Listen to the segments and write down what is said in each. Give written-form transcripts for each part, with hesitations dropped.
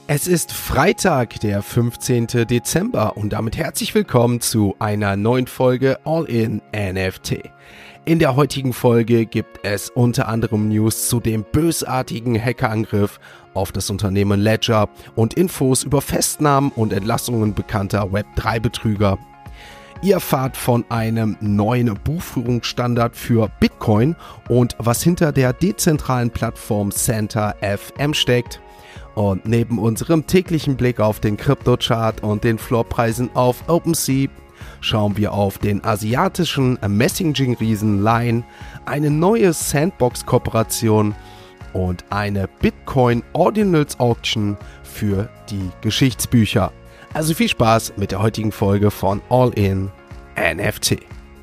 Es ist Freitag, der 15. Dezember und damit herzlich willkommen zu einer neuen Folge All in NFT. In der heutigen Folge gibt es unter anderem News zu dem bösartigen Hackerangriff auf das Unternehmen Ledger und Infos über Festnahmen und Entlassungen bekannter Web3-Betrüger. Ihr erfahrt von einem neuen Buchführungsstandard für Bitcoin und was hinter der dezentralen Plattform Santa FM steckt. Und neben unserem täglichen Blick auf den Kryptochart und den Floorpreisen auf OpenSea schauen wir auf den asiatischen Messaging-Riesen Line, eine neue Sandbox-Kooperation und eine Bitcoin Ordinals Auction für die Geschichtsbücher. Also viel Spaß mit der heutigen Folge von All in NFT.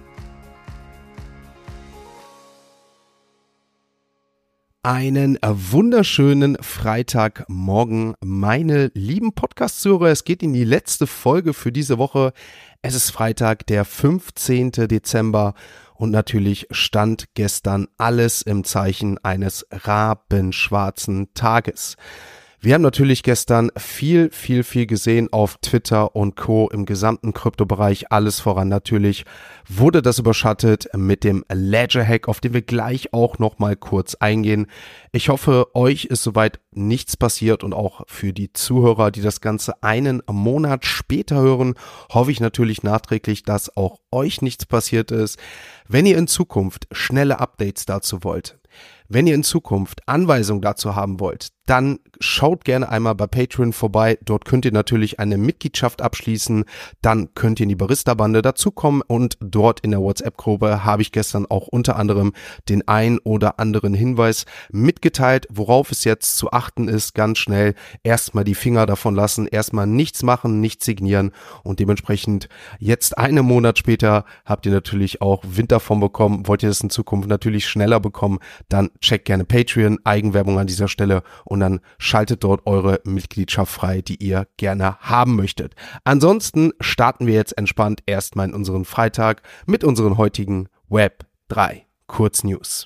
Einen wunderschönen Freitagmorgen, meine lieben Podcast-Hörer. Es geht in die letzte Folge für diese Woche. Es ist Freitag, der 15. Dezember und natürlich stand gestern alles im Zeichen eines rabenschwarzen Tages. Wir haben natürlich gestern viel gesehen auf Twitter und Co. im gesamten Kryptobereich. Alles voran natürlich wurde das überschattet mit dem Ledger-Hack, auf den wir gleich auch nochmal kurz eingehen. Ich hoffe, euch ist soweit nichts passiert und auch für die Zuhörer, die das Ganze einen Monat später hören, hoffe ich natürlich nachträglich, dass auch euch nichts passiert ist. Wenn ihr in Zukunft schnelle Updates dazu wollt, wenn ihr in Zukunft Anweisungen dazu haben wollt, dann schaut gerne einmal bei Patreon vorbei. Dort könnt ihr natürlich eine Mitgliedschaft abschließen. Dann könnt ihr in die Barista-Bande dazukommen und dort in der WhatsApp-Gruppe habe ich gestern auch unter anderem den ein oder anderen Hinweis mitgeteilt, worauf es jetzt zu achten ist. Ganz schnell erstmal die Finger davon lassen, erstmal nichts machen, nichts signieren und dementsprechend jetzt einen Monat später habt ihr natürlich auch Wind davon bekommen. Wollt ihr das in Zukunft natürlich schneller bekommen, dann checkt gerne Patreon, Eigenwerbung an dieser Stelle und dann schaltet dort eure Mitgliedschaft frei, die ihr gerne haben möchtet. Ansonsten starten wir jetzt entspannt erstmal in unseren Freitag mit unseren heutigen Web3 Kurznews.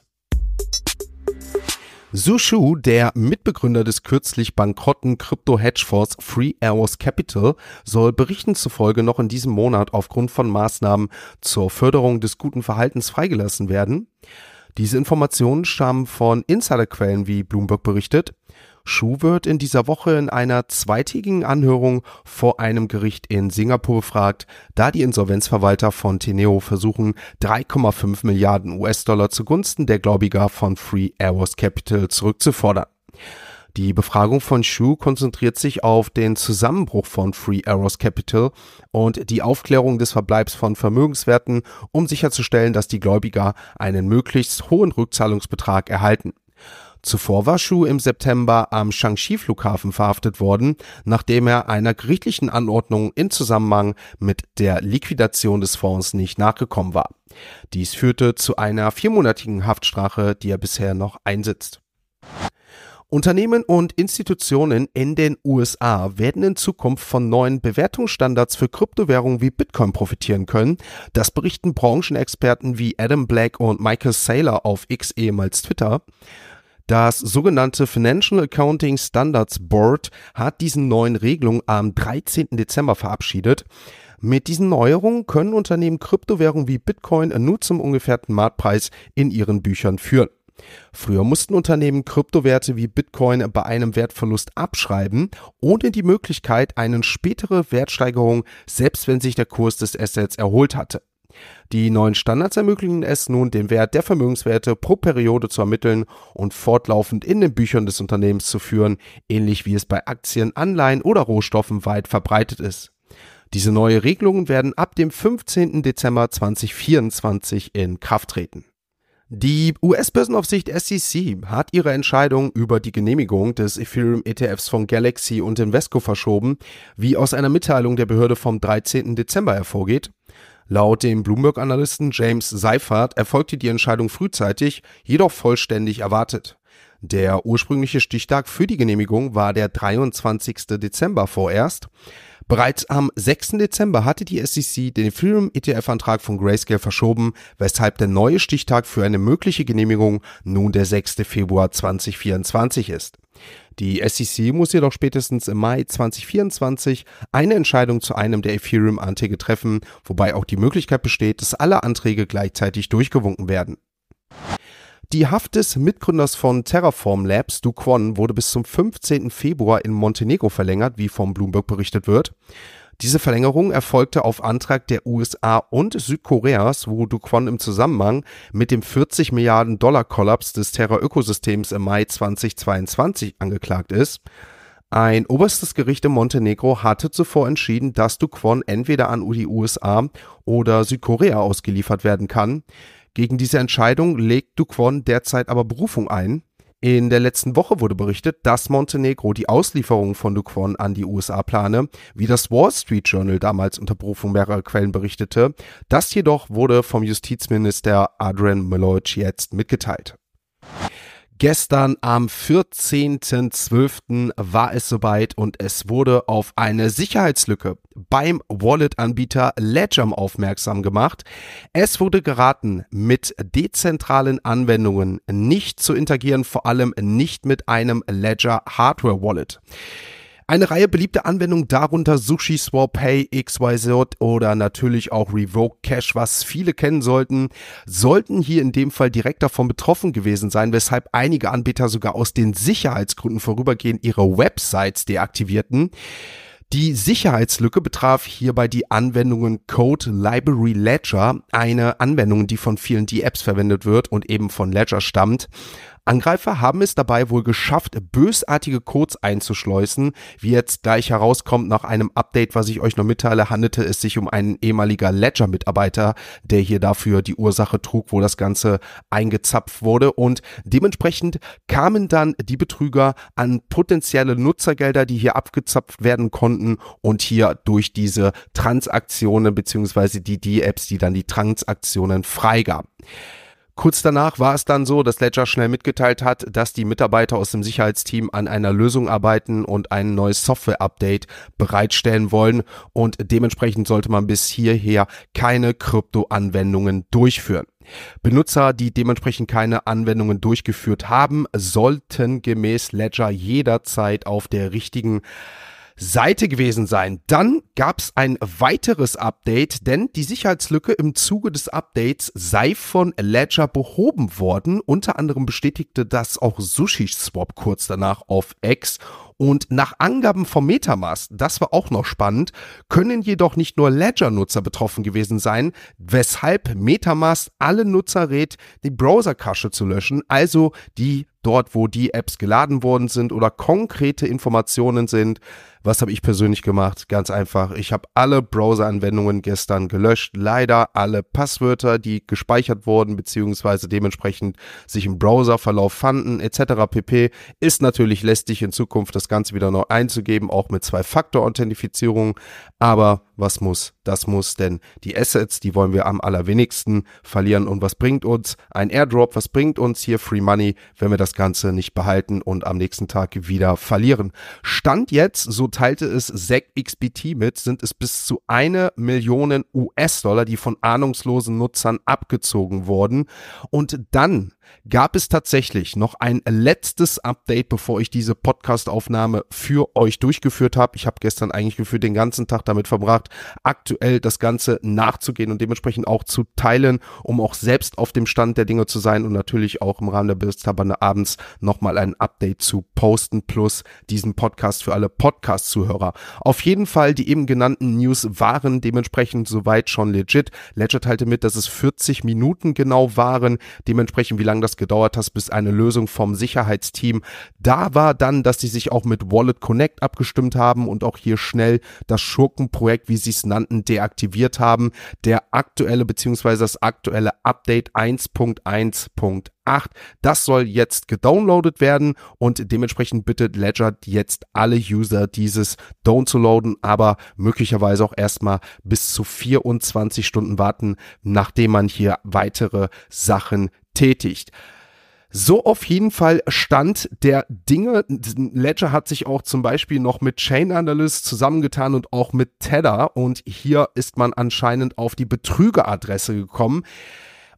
Zhu Shu, der Mitbegründer des kürzlich bankrotten Krypto-Hedgefonds Three Arrows Capital, soll Berichten zufolge noch in diesem Monat aufgrund von Maßnahmen zur Förderung des guten Verhaltens freigelassen werden. Diese Informationen stammen von Insiderquellen, wie Bloomberg berichtet. Shu wird in dieser Woche in einer zweitägigen Anhörung vor einem Gericht in Singapur befragt, da die Insolvenzverwalter von Teneo versuchen, 3,5 Milliarden US-Dollar zugunsten der Gläubiger von Three Arrows Capital zurückzufordern. Die Befragung von Shu konzentriert sich auf den Zusammenbruch von Three Arrows Capital und die Aufklärung des Verbleibs von Vermögenswerten, um sicherzustellen, dass die Gläubiger einen möglichst hohen Rückzahlungsbetrag erhalten. Zuvor war Shu im September am Shaanxi-Flughafen verhaftet worden, nachdem er einer gerichtlichen Anordnung in Zusammenhang mit der Liquidation des Fonds nicht nachgekommen war. Dies führte zu einer 4-monatigen Haftstrafe, die er bisher noch einsitzt. Unternehmen und Institutionen in den USA werden in Zukunft von neuen Bewertungsstandards für Kryptowährungen wie Bitcoin profitieren können. Das berichten Branchenexperten wie Adam Black und Michael Saylor auf X, ehemals Twitter. Das sogenannte Financial Accounting Standards Board hat diesen neuen Regelungen am 13. Dezember verabschiedet. Mit diesen Neuerungen können Unternehmen Kryptowährungen wie Bitcoin nur zum ungefährten Marktpreis in ihren Büchern führen. Früher mussten Unternehmen Kryptowerte wie Bitcoin bei einem Wertverlust abschreiben, ohne die Möglichkeit einer späteren Wertsteigerung, selbst wenn sich der Kurs des Assets erholt hatte. Die neuen Standards ermöglichen es nun, den Wert der Vermögenswerte pro Periode zu ermitteln und fortlaufend in den Büchern des Unternehmens zu führen, ähnlich wie es bei Aktien, Anleihen oder Rohstoffen weit verbreitet ist. Diese neuen Regelungen werden ab dem 15. Dezember 2024 in Kraft treten. Die US-Börsenaufsicht SEC hat ihre Entscheidung über die Genehmigung des Ethereum-ETFs von Galaxy und Invesco verschoben, wie aus einer Mitteilung der Behörde vom 13. Dezember hervorgeht. Laut dem Bloomberg-Analysten James Seifert erfolgte die Entscheidung frühzeitig, jedoch vollständig erwartet. Der ursprüngliche Stichtag für die Genehmigung war der 23. Dezember vorerst. Bereits am 6. Dezember hatte die SEC den Ethereum-ETF-Antrag von Grayscale verschoben, weshalb der neue Stichtag für eine mögliche Genehmigung nun der 6. Februar 2024 ist. Die SEC muss jedoch spätestens im Mai 2024 eine Entscheidung zu einem der Ethereum-Anträge treffen, wobei auch die Möglichkeit besteht, dass alle Anträge gleichzeitig durchgewunken werden. Die Haft des Mitgründers von Terraform Labs, Do Kwon, wurde bis zum 15. Februar in Montenegro verlängert, wie vom Bloomberg berichtet wird. Diese Verlängerung erfolgte auf Antrag der USA und Südkoreas, wo Do Kwon im Zusammenhang mit dem 40 Milliarden Dollar Kollaps des Terra-Ökosystems im Mai 2022 angeklagt ist. Ein oberstes Gericht in Montenegro hatte zuvor entschieden, dass Do Kwon entweder an die USA oder Südkorea ausgeliefert werden kann. Gegen diese Entscheidung legt Do Kwon derzeit aber Berufung ein. In der letzten Woche wurde berichtet, dass Montenegro die Auslieferung von Do Kwon an die USA plane, wie das Wall Street Journal damals unter Berufung mehrerer Quellen berichtete. Das jedoch wurde vom Justizminister Adrian Mloj jetzt mitgeteilt. Gestern am 14.12. war es soweit und es wurde auf eine Sicherheitslücke beim Wallet-Anbieter Ledger aufmerksam gemacht. Es wurde geraten, mit dezentralen Anwendungen nicht zu interagieren, vor allem nicht mit einem Ledger Hardware Wallet. Eine Reihe beliebter Anwendungen, darunter SushiSwap, Pay, XYZ oder natürlich auch Revoke Cash, was viele kennen sollten hier in dem Fall direkt davon betroffen gewesen sein, weshalb einige Anbieter sogar aus den Sicherheitsgründen vorübergehend ihre Websites deaktivierten. Die Sicherheitslücke betraf hierbei die Anwendungen Code Library Ledger, eine Anwendung, die von vielen D-Apps verwendet wird und eben von Ledger stammt. Angreifer haben es dabei wohl geschafft, bösartige Codes einzuschleusen. Wie jetzt gleich herauskommt nach einem Update, was ich euch noch mitteile, handelte es sich um einen ehemaliger Ledger-Mitarbeiter, der hier dafür die Ursache trug, wo das Ganze eingezapft wurde. Und dementsprechend kamen dann die Betrüger an potenzielle Nutzergelder, die hier abgezapft werden konnten und hier durch diese Transaktionen beziehungsweise die D-Apps, die dann die Transaktionen freigaben. Kurz danach war es dann so, dass Ledger schnell mitgeteilt hat, dass die Mitarbeiter aus dem Sicherheitsteam an einer Lösung arbeiten und ein neues Software-Update bereitstellen wollen und dementsprechend sollte man bis hierher keine Krypto-Anwendungen durchführen. Benutzer, die dementsprechend keine Anwendungen durchgeführt haben, sollten gemäß Ledger jederzeit auf der richtigen Seite gewesen sein. Dann gab es ein weiteres Update, denn die Sicherheitslücke im Zuge des Updates sei von Ledger behoben worden. Unter anderem bestätigte das auch SushiSwap kurz danach auf X. Und nach Angaben vom MetaMask, das war auch noch spannend, können jedoch nicht nur Ledger-Nutzer betroffen gewesen sein, weshalb MetaMask alle Nutzer rät, die Browser-Cache zu löschen, also die dort, wo die Apps geladen worden sind oder konkrete Informationen sind. Was habe ich persönlich gemacht? Ganz einfach, ich habe alle Browser-Anwendungen gestern gelöscht. Leider alle Passwörter, die gespeichert wurden, beziehungsweise dementsprechend sich im Browserverlauf fanden, etc. pp. Ist natürlich lästig in Zukunft das Ganze wieder neu einzugeben, auch mit 2-Faktor-Authentifizierung. Aber was muss, das muss, denn die Assets, die wollen wir am allerwenigsten verlieren. Und was bringt uns ein Airdrop? Was bringt uns hier Free Money, wenn wir das Ganze nicht behalten und am nächsten Tag wieder verlieren? Stand jetzt, so teilte es SecXBT mit, sind es bis zu 1 Million US-Dollar, die von ahnungslosen Nutzern abgezogen wurden. Und dann gab es tatsächlich noch ein letztes Update, bevor ich diese Podcast-Aufnahme für euch durchgeführt habe. Ich habe gestern eigentlich gefühlt den ganzen Tag damit verbracht, aktuell das Ganze nachzugehen und dementsprechend auch zu teilen, um auch selbst auf dem Stand der Dinge zu sein und natürlich auch im Rahmen der Bildtabande abends nochmal ein Update zu posten, plus diesen Podcast für alle Podcast-Zuhörer. Auf jeden Fall, die eben genannten News waren dementsprechend soweit schon legit. Ledger teilte mit, dass es 40 Minuten genau waren, dementsprechend wie lange das gedauert hat, bis eine Lösung vom Sicherheitsteam da war, dann, dass sie sich auch mit Wallet Connect abgestimmt haben und auch hier schnell das Schurkenprojekt, wie sie es nannten, deaktiviert haben. Der aktuelle bzw. das aktuelle Update 1.1.8, das soll jetzt gedownloadet werden und dementsprechend bittet Ledger jetzt alle User, dieses downzuladen, aber möglicherweise auch erstmal bis zu 24 Stunden warten, nachdem man hier weitere Sachen tätigt. So auf jeden Fall Stand der Dinge. Ledger hat sich auch zum Beispiel noch mit Chain Analyst zusammengetan und auch mit Tether und hier ist man anscheinend auf die Betrügeradresse gekommen.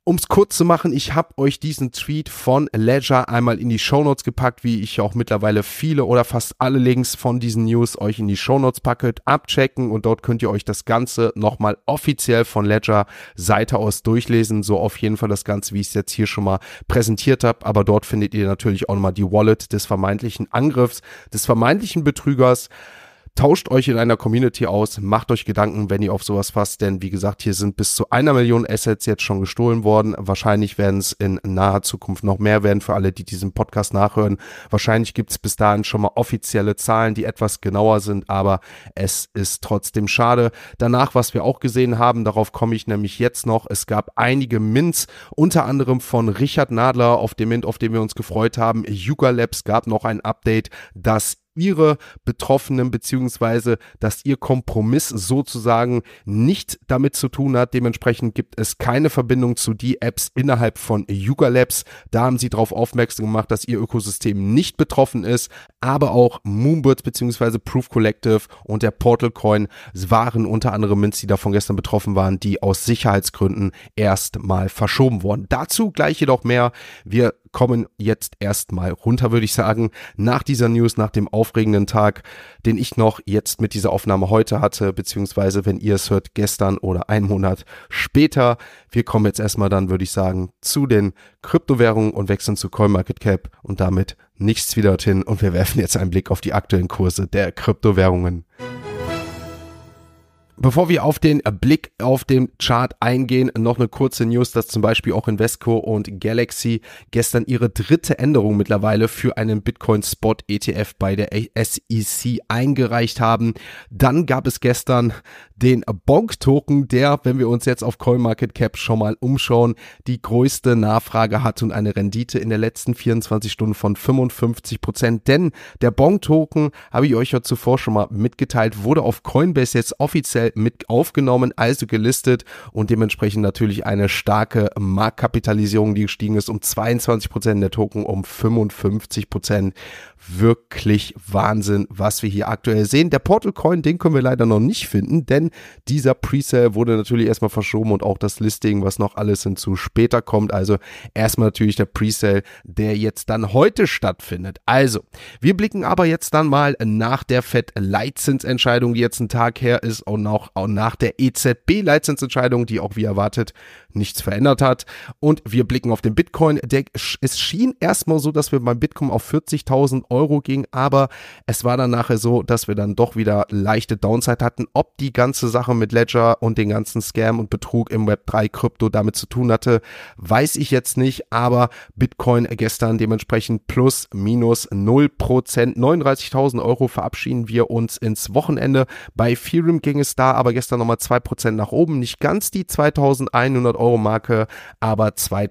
Um es kurz zu machen, ich habe euch diesen Tweet von Ledger einmal in die Shownotes gepackt, wie ich auch mittlerweile viele oder fast alle Links von diesen News euch in die Shownotes packe. Abchecken und dort könnt ihr euch das Ganze nochmal offiziell von Ledger Seite aus durchlesen. So auf jeden Fall das Ganze, wie ich es jetzt hier schon mal präsentiert habe. Aber dort findet ihr natürlich auch nochmal die Wallet des vermeintlichen Angriffs, des vermeintlichen Betrügers. Tauscht euch in einer Community aus, macht euch Gedanken, wenn ihr auf sowas fasst, denn wie gesagt, hier sind bis zu 1 Million Assets jetzt schon gestohlen worden. Wahrscheinlich werden es in naher Zukunft noch mehr werden für alle, die diesen Podcast nachhören. Wahrscheinlich gibt es bis dahin schon mal offizielle Zahlen, die etwas genauer sind, aber es ist trotzdem schade. Danach, was wir auch gesehen haben, darauf komme ich nämlich jetzt noch, es gab einige Mints, unter anderem von Richard Nadler auf dem Mint, auf den wir uns gefreut haben. Yuga Labs gab noch ein Update, dass ihre Betroffenen beziehungsweise dass ihr Kompromiss sozusagen nicht damit zu tun hat. Dementsprechend gibt es keine Verbindung zu die Apps innerhalb von Yuga Labs. Da haben sie darauf aufmerksam gemacht, dass ihr Ökosystem nicht betroffen ist, aber auch Moonbirds beziehungsweise Proof Collective und der Portal Coin waren unter anderem Mints, die davon gestern betroffen waren, die aus Sicherheitsgründen erstmal verschoben wurden. Dazu gleich jedoch mehr. Wir kommen jetzt erstmal runter, würde ich sagen, nach dieser News, nach dem aufregenden Tag, den ich noch jetzt mit dieser Aufnahme heute hatte, beziehungsweise wenn ihr es hört, gestern oder einen Monat später. Wir kommen jetzt erstmal dann, würde ich sagen, zu den Kryptowährungen und wechseln zu CoinMarketCap und damit nichts wieder dorthin und wir werfen jetzt einen Blick auf die aktuellen Kurse der Kryptowährungen. Bevor wir auf den Blick auf den Chart eingehen, noch eine kurze News, dass zum Beispiel auch Invesco und Galaxy gestern ihre dritte Änderung mittlerweile für einen Bitcoin-Spot-ETF bei der SEC eingereicht haben. Dann gab es gestern den Bonk-Token, der, wenn wir uns jetzt auf CoinMarketCap schon mal umschauen, die größte Nachfrage hat und eine Rendite in den letzten 24 Stunden von 55%. Denn der Bonk-Token, habe ich euch ja zuvor schon mal mitgeteilt, wurde auf Coinbase jetzt offiziell mit aufgenommen, also gelistet und dementsprechend natürlich eine starke Marktkapitalisierung, die gestiegen ist um 22%, der Token um 55%. Wirklich Wahnsinn, was wir hier aktuell sehen. Der Portal Coin, den können wir leider noch nicht finden, denn dieser Presale wurde natürlich erstmal verschoben und auch das Listing, was noch alles hinzu später kommt. Also erstmal natürlich der Presale, der jetzt dann heute stattfindet. Also, wir blicken aber jetzt dann mal nach der FED-Leitzinsentscheidung, die jetzt ein Tag her ist und auch nach der EZB-Leitzinsentscheidung, die auch wie erwartet nichts verändert hat. Und wir blicken auf den Bitcoin. Es schien erstmal so, dass wir beim Bitcoin auf 40.000 Euro gingen, aber es war dann nachher so, dass wir dann doch wieder leichte Downside hatten. Ob die ganze Sache mit Ledger und den ganzen Scam und Betrug im Web3 Krypto damit zu tun hatte, weiß ich jetzt nicht, aber Bitcoin gestern dementsprechend plus minus 0%, 39.000 Euro verabschieden wir uns ins Wochenende. Bei Ethereum ging es da aber gestern nochmal 2% nach oben, nicht ganz die 2.100 Euro Marke, aber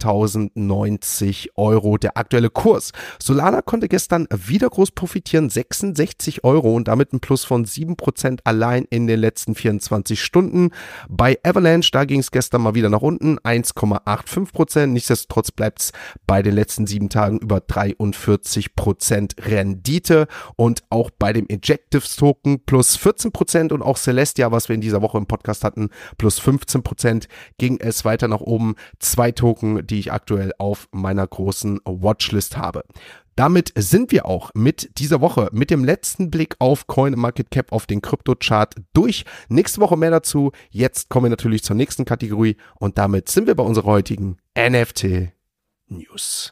2.090 Euro der aktuelle Kurs. Solana konnte gestern wieder groß profitieren, 66 Euro und damit ein Plus von 7% allein in den letzten 24 Stunden. Bei Avalanche, da ging es gestern mal wieder nach unten, 1,85%. Nichtsdestotrotz bleibt es bei den letzten 7 Tagen über 43% Rendite und auch bei dem Ejectives Token plus 14% und auch Celestia, was wir in dieser Woche im Podcast hatten, plus 15% ging es weiter nach oben. 2 Token, die ich aktuell auf meiner großen Watchlist habe. Damit sind wir auch mit dieser Woche, mit dem letzten Blick auf CoinMarketCap, auf den Kryptochart durch. Nächste Woche mehr dazu. Jetzt kommen wir natürlich zur nächsten Kategorie und damit sind wir bei unserer heutigen NFT News.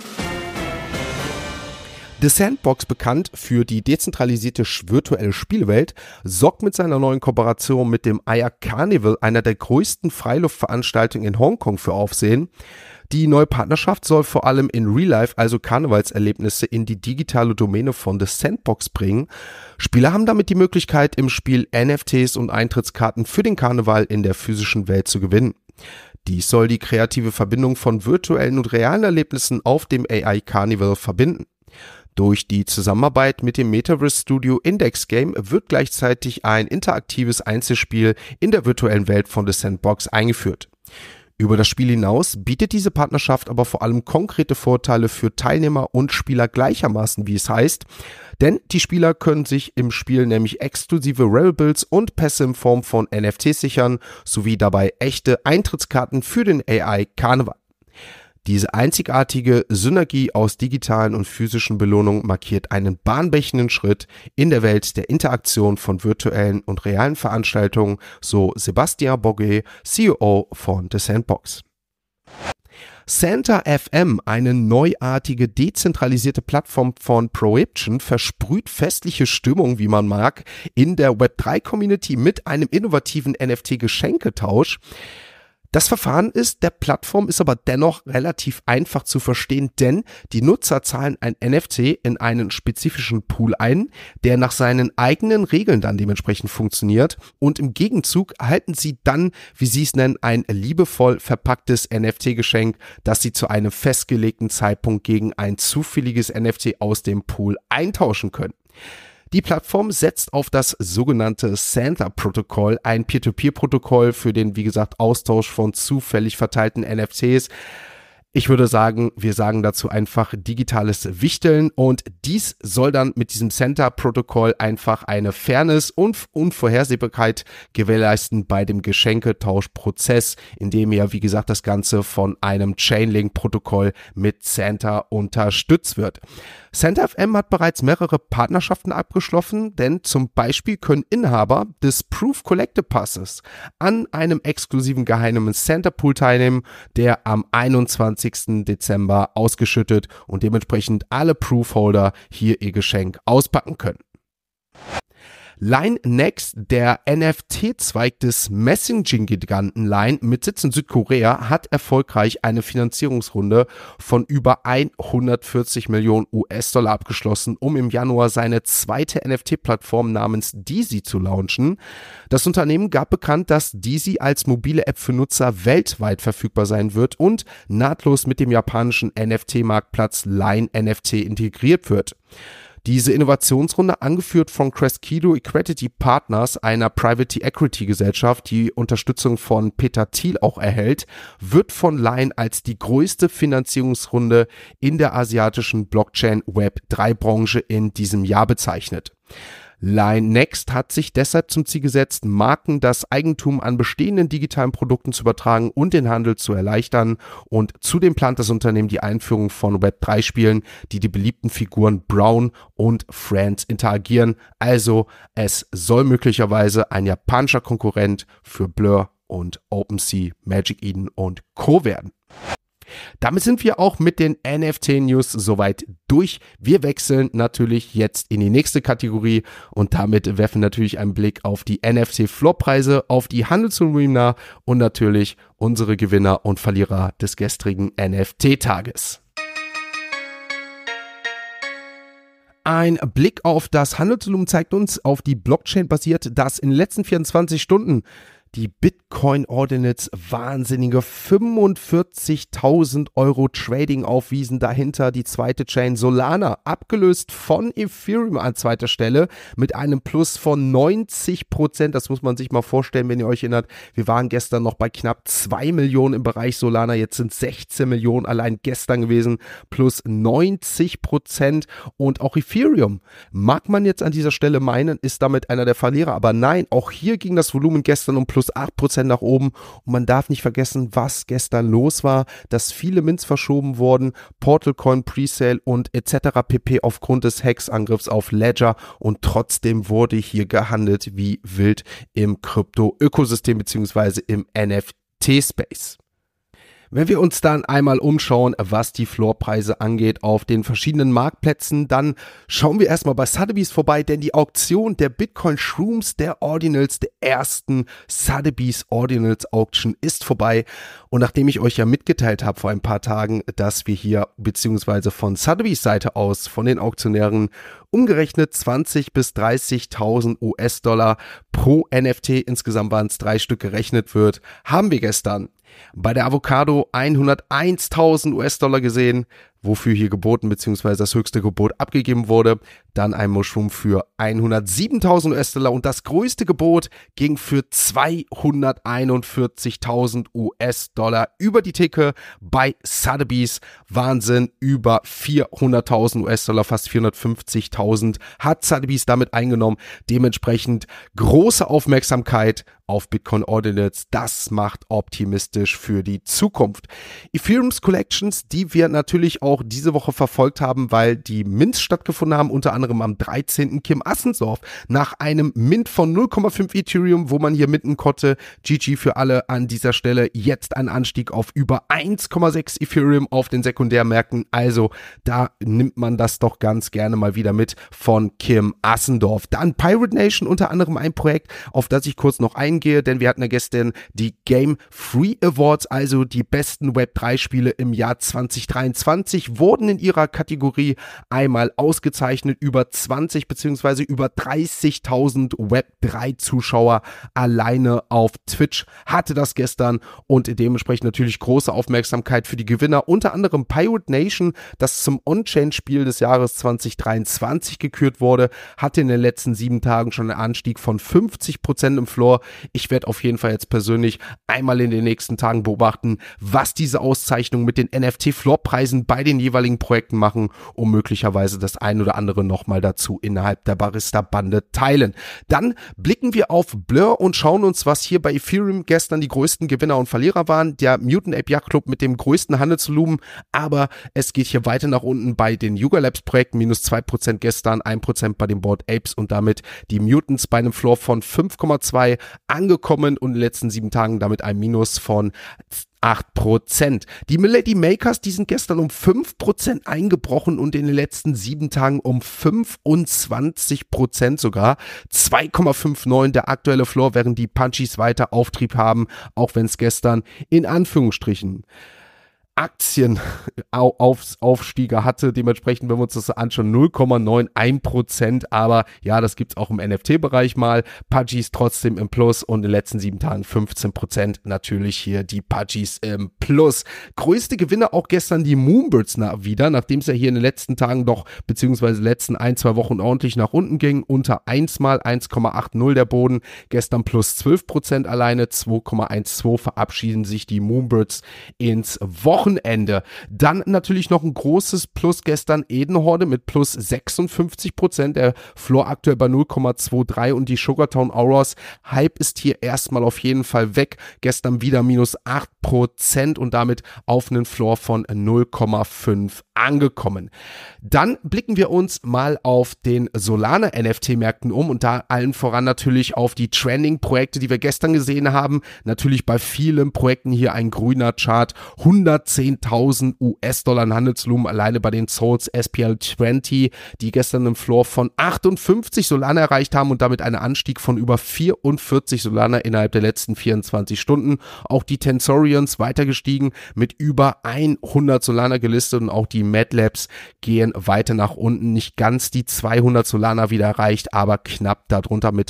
The Sandbox, bekannt für die dezentralisierte virtuelle Spielewelt, sorgt mit seiner neuen Kooperation mit dem Aya Carnival, einer der größten Freiluftveranstaltungen in Hongkong, für Aufsehen. Die neue Partnerschaft soll vor allem in Real Life, also Karnevalserlebnisse, in die digitale Domäne von The Sandbox bringen. Spieler haben damit die Möglichkeit, im Spiel NFTs und Eintrittskarten für den Karneval in der physischen Welt zu gewinnen. Dies soll die kreative Verbindung von virtuellen und realen Erlebnissen auf dem AI Carnival verbinden. Durch die Zusammenarbeit mit dem Metaverse Studio Index Game wird gleichzeitig ein interaktives Einzelspiel in der virtuellen Welt von The Sandbox eingeführt. Über das Spiel hinaus bietet diese Partnerschaft aber vor allem konkrete Vorteile für Teilnehmer und Spieler gleichermaßen, wie es heißt, denn die Spieler können sich im Spiel nämlich exklusive Rareables und Pässe in Form von NFTs sichern, sowie dabei echte Eintrittskarten für den AI Karneval. Diese einzigartige Synergie aus digitalen und physischen Belohnungen markiert einen bahnbrechenden Schritt in der Welt der Interaktion von virtuellen und realen Veranstaltungen, so Sébastien Boguet, CEO von The Sandbox. Santa FM, eine neuartige dezentralisierte Plattform von Prohyption, versprüht festliche Stimmung, wie man mag, in der Web3-Community mit einem innovativen NFT-Geschenketausch. Das Verfahren der Plattform ist aber dennoch relativ einfach zu verstehen, denn die Nutzer zahlen ein NFT in einen spezifischen Pool ein, der nach seinen eigenen Regeln dann dementsprechend funktioniert, und im Gegenzug erhalten sie dann, wie sie es nennen, ein liebevoll verpacktes NFT-Geschenk, das sie zu einem festgelegten Zeitpunkt gegen ein zufälliges NFT aus dem Pool eintauschen können. Die Plattform setzt auf das sogenannte Santa-Protokoll, ein Peer-to-Peer-Protokoll für den, wie gesagt, Austausch von zufällig verteilten NFTs. Ich würde sagen, wir sagen dazu einfach digitales Wichteln, und dies soll dann mit diesem Santa-Protokoll einfach eine Fairness und Unvorhersehbarkeit gewährleisten bei dem Geschenketauschprozess, in dem ja, wie gesagt, das Ganze von einem Chainlink-Protokoll mit Santa unterstützt wird. Santa FM hat bereits mehrere Partnerschaften abgeschlossen, denn zum Beispiel können Inhaber des Proof Collective Passes an einem exklusiven geheimen Santa Pool teilnehmen, der am 21. Dezember ausgeschüttet und dementsprechend alle Proof-Holder hier ihr Geschenk auspacken können. Line Next, der NFT-Zweig des Messaging-Giganten Line mit Sitz in Südkorea, hat erfolgreich eine Finanzierungsrunde von über 140 Millionen US-Dollar abgeschlossen, um im Januar seine zweite NFT-Plattform namens Dezi zu launchen. Das Unternehmen gab bekannt, dass Dezi als mobile App für Nutzer weltweit verfügbar sein wird und nahtlos mit dem japanischen NFT-Marktplatz Line NFT integriert wird. Diese Innovationsrunde, angeführt von Creskido Equity Partners, einer Private Equity Gesellschaft, die Unterstützung von Peter Thiel auch erhält, wird von Line als die größte Finanzierungsrunde in der asiatischen Blockchain-Web3-Branche in diesem Jahr bezeichnet. Line Next hat sich deshalb zum Ziel gesetzt, Marken das Eigentum an bestehenden digitalen Produkten zu übertragen und den Handel zu erleichtern, und zudem plant das Unternehmen die Einführung von Web3-Spielen, die beliebten Figuren Brown und Friends interagieren. Also es soll möglicherweise ein japanischer Konkurrent für Blur und OpenSea, Magic Eden und Co. werden. Damit sind wir auch mit den NFT-News soweit durch. Wir wechseln natürlich jetzt in die nächste Kategorie und damit werfen natürlich einen Blick auf die NFT-Floorpreise, auf die Handelsvolumina und natürlich unsere Gewinner und Verlierer des gestrigen NFT-Tages. Ein Blick auf das Handelsvolumen zeigt uns auf die Blockchain basiert, dass in den letzten 24 Stunden die Bitcoin Ordinals wahnsinnige 45.000 Euro Trading aufwiesen. Dahinter die zweite Chain Solana, abgelöst von Ethereum an zweiter Stelle mit einem Plus von 90%. Das muss man sich mal vorstellen, wenn ihr euch erinnert. Wir waren gestern noch bei knapp 2 Millionen im Bereich Solana. Jetzt sind 16 Millionen allein gestern gewesen. Plus 90%. Und auch Ethereum, mag man jetzt an dieser Stelle meinen, ist damit einer der Verlierer. Aber nein, auch hier ging das Volumen gestern um plus 8% nach oben, und man darf nicht vergessen, was gestern los war, dass viele Mints verschoben wurden, Portalcoin Presale und etc. pp. Aufgrund des Hacks-Angriffs auf Ledger, und trotzdem wurde hier gehandelt wie wild im Krypto-Ökosystem bzw. im NFT-Space. Wenn wir uns dann einmal umschauen, was die Floorpreise angeht auf den verschiedenen Marktplätzen, dann schauen wir erstmal bei Sotheby's vorbei, denn die Auktion der Bitcoin Shrooms, der Ordinals, der ersten Sotheby's Ordinals Auction ist vorbei. Und nachdem ich euch ja mitgeteilt habe vor ein paar Tagen, dass wir hier beziehungsweise von Sotheby's Seite aus, von den Auktionären, umgerechnet 20.000 bis 30.000 US-Dollar pro NFT, insgesamt waren es 3 Stück, gerechnet wird, haben wir gestern bei der Avocado 101.000 US-Dollar gesehen, wofür hier geboten bzw. das höchste Gebot abgegeben wurde. dann ein Mushroom für 107.000 US-Dollar und das größte Gebot ging für 241.000 US-Dollar über die Theke bei Sotheby's. Wahnsinn, über 400.000 US-Dollar, fast 450.000 hat Sotheby's damit eingenommen. Dementsprechend große Aufmerksamkeit auf Bitcoin Ordinals. Das macht optimistisch für die Zukunft. Ethereum's Collections, die wir natürlich auch diese Woche verfolgt haben, weil die Mints stattgefunden haben, unter anderem am 13. Kim Assensdorf nach einem Mint von 0,5 Ethereum, wo man hier mitten konnte. GG für alle an dieser Stelle. Jetzt ein Anstieg auf über 1,6 Ethereum auf den Sekundärmärkten. Also da nimmt man das doch ganz gerne mal wieder mit von Kim Assensdorf. Dann Pirate Nation, unter anderem ein Projekt, auf das ich kurz noch eingehe, denn wir hatten ja gestern die Game Free Awards, also die besten Web3-Spiele im Jahr 2023, wurden in ihrer Kategorie einmal ausgezeichnet. Über 20 bzw. über 30.000 Web3-Zuschauer alleine auf Twitch hatte das gestern und dementsprechend natürlich große Aufmerksamkeit für die Gewinner, unter anderem Pirate Nation, das zum On-Chain-Spiel des Jahres 2023 gekürt wurde, hatte in den letzten 7 Tagen schon einen Anstieg von 50% im Floor. Ich werde auf jeden Fall jetzt persönlich einmal in den nächsten Tagen beobachten, was diese Auszeichnungen mit den NFT-Floorpreisen bei den jeweiligen Projekten machen, um möglicherweise das ein oder andere nochmal dazu innerhalb der Barista-Bande teilen. Dann blicken wir auf Blur und schauen uns, was hier bei Ethereum gestern die größten Gewinner und Verlierer waren. Der Mutant Ape Yacht Club mit dem größten Handelsvolumen, aber es geht hier weiter nach unten bei den Yuga Labs Projekten, minus 2% gestern, 1% bei den Bored Apes und damit die Mutants bei einem Floor von 5,2 angekommen und in den letzten 7 Tagen damit ein Minus von 8%. Die Melody Makers, die sind gestern um 5% eingebrochen und in den letzten 7 Tagen um 25% sogar. 2,59 der aktuelle Floor, während die Punchies weiter Auftrieb haben, auch wenn es gestern in Anführungsstrichen Aktienaufstiege hatte, dementsprechend, wenn wir uns das anschauen, 0,91%, aber ja, das gibt's auch im NFT-Bereich mal. Pudgies trotzdem im Plus und in den letzten 7 Tagen 15%, natürlich hier die Pudgies im Plus. Größte Gewinner auch gestern die Moonbirds wieder, nachdem es ja hier in den letzten Tagen doch, beziehungsweise letzten 1-2 Wochen ordentlich nach unten ging, unter 1 mal 1,80 der Boden, gestern plus 12% alleine, 2,12 verabschieden sich die Moonbirds ins Wochenende. Dann natürlich noch ein großes Plus gestern Edenhorde mit plus 56%, der Floor aktuell bei 0,23 und die Sugartown Auras Hype ist hier erstmal auf jeden Fall weg, gestern wieder minus 8% und damit auf einen Floor von 0,5 angekommen. Dann blicken wir uns mal auf den Solana NFT-Märkten um und da allen voran natürlich auf die Trending-Projekte, die wir gestern gesehen haben. Natürlich bei vielen Projekten hier ein grüner Chart, 110.000 US-Dollar in Handelsvolumen alleine bei den Souls SPL20, die gestern einen Floor von 58 Solana erreicht haben und damit einen Anstieg von über 44 Solana innerhalb der letzten 24 Stunden. Auch die Tensorians weiter gestiegen mit über 100 Solana gelistet und auch die Mad Labs gehen weiter nach unten, nicht ganz die 200 Solana wieder erreicht, aber knapp darunter mit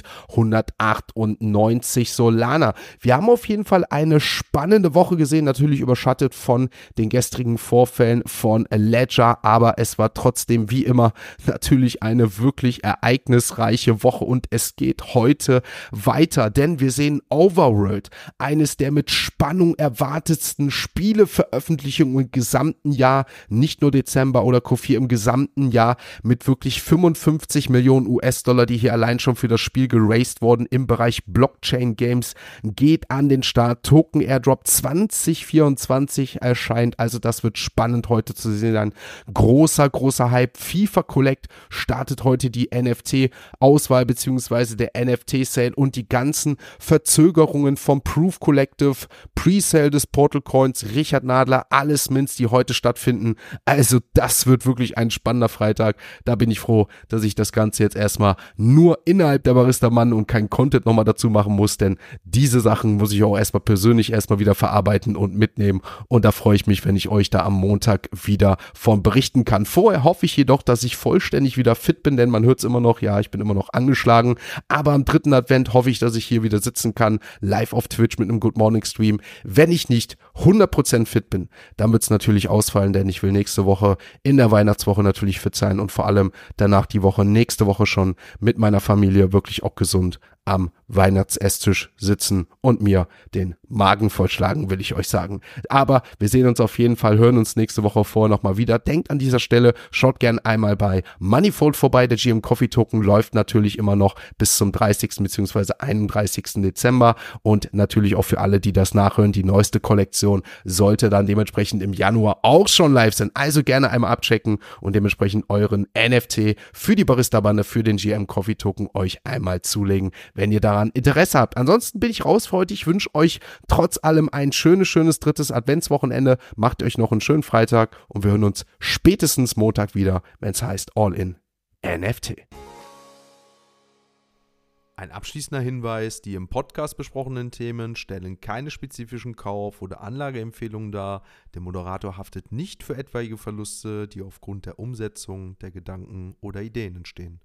198 Solana. Wir haben auf jeden Fall eine spannende Woche gesehen, natürlich überschattet von den gestrigen Vorfällen von Ledger, aber es war trotzdem wie immer natürlich eine wirklich ereignisreiche Woche und es geht heute weiter, denn wir sehen Overworld, eines der mit Spannung erwartetsten Spieleveröffentlichungen im gesamten Jahr, nicht nur Dezember oder Q4 im gesamten Jahr, mit wirklich 55 Millionen US-Dollar, die hier allein schon für das Spiel geraced wurden im Bereich Blockchain Games, geht an den Start. Token Airdrop 2024 erscheint, also das wird spannend heute zu sehen. Ein großer Hype. FIFA Collect startet heute die NFT-Auswahl bzw. der NFT-Sale und die ganzen Verzögerungen vom Proof Collective, Presale des Portal Coins, Richard Nadler, alles Mints, die heute stattfinden. Also das wird wirklich ein spannender Freitag. Da bin ich froh, dass ich das Ganze jetzt erstmal nur innerhalb der Barista Mann und kein Content nochmal dazu machen muss, denn diese Sachen muss ich auch erstmal persönlich wieder verarbeiten und mitnehmen und da freue freue ich mich, wenn ich euch da am Montag wieder von berichten kann. Vorher hoffe ich jedoch, dass ich vollständig wieder fit bin, denn man hört es immer noch, ja, ich bin immer noch angeschlagen, aber am 3. Advent hoffe ich, dass ich hier wieder sitzen kann, live auf Twitch mit einem Good Morning Stream. Wenn ich nicht 100% fit bin, dann wird es natürlich ausfallen, denn ich will nächste Woche in der Weihnachtswoche natürlich fit sein und vor allem danach die Woche, nächste Woche schon mit meiner Familie wirklich auch gesund am Weihnachtsesstisch sitzen und mir den Magen vollschlagen, will ich euch sagen. Aber wir sehen uns auf jeden Fall, hören uns nächste Woche vorher nochmal wieder. Denkt an dieser Stelle, schaut gern einmal bei Moneyfold vorbei. Der GM Coffee Token läuft natürlich immer noch bis zum 30. bzw. 31. Dezember und natürlich auch für alle, die das nachhören, die neueste Kollektion sollte dann dementsprechend im Januar auch schon live sein. Also gerne einmal abchecken und dementsprechend euren NFT für die Barista-Bande, für den GM Coffee Token euch einmal zulegen, wenn ihr daran Interesse habt. Ansonsten bin ich raus für heute. Ich wünsche euch trotz allem ein schönes 3. Adventswochenende. Macht euch noch einen schönen Freitag und wir hören uns spätestens Montag wieder, wenn es heißt All in NFT. Ein abschließender Hinweis, die im Podcast besprochenen Themen stellen keine spezifischen Kauf- oder Anlageempfehlungen dar. Der Moderator haftet nicht für etwaige Verluste, die aufgrund der Umsetzung der Gedanken oder Ideen entstehen.